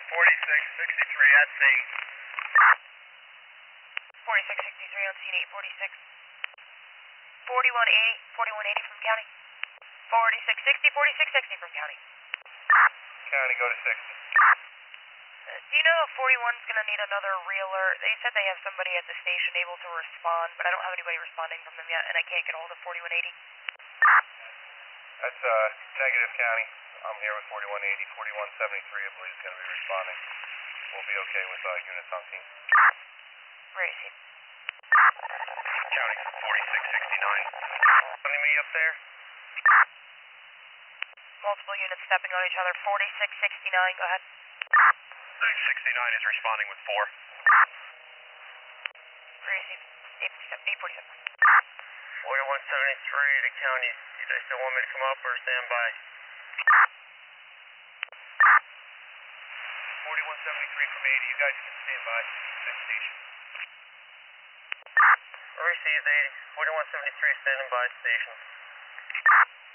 4663 at scene. 4663 on scene, 846. 4180 from county. 4660, 4660 from county. County, go to 60. Do you know if 41's going to need another reeler? They said they have somebody at the station able to respond, but I don't have anybody responding from them yet, and I can't get a hold of 4180. That's negative, County. I'm here with 4180. 4173, I believe, is going to be responding. We'll be okay with units on scene. Where is he? County, 4669. Sending me up there? Multiple units stepping on each other. 4669, go ahead. 69 is responding with 4. Where is he? 847. 4173 to county. Do they still want me to come up or stand by? 4173 from 80. You guys can stand by at station. Received 80. 4173 standing by station.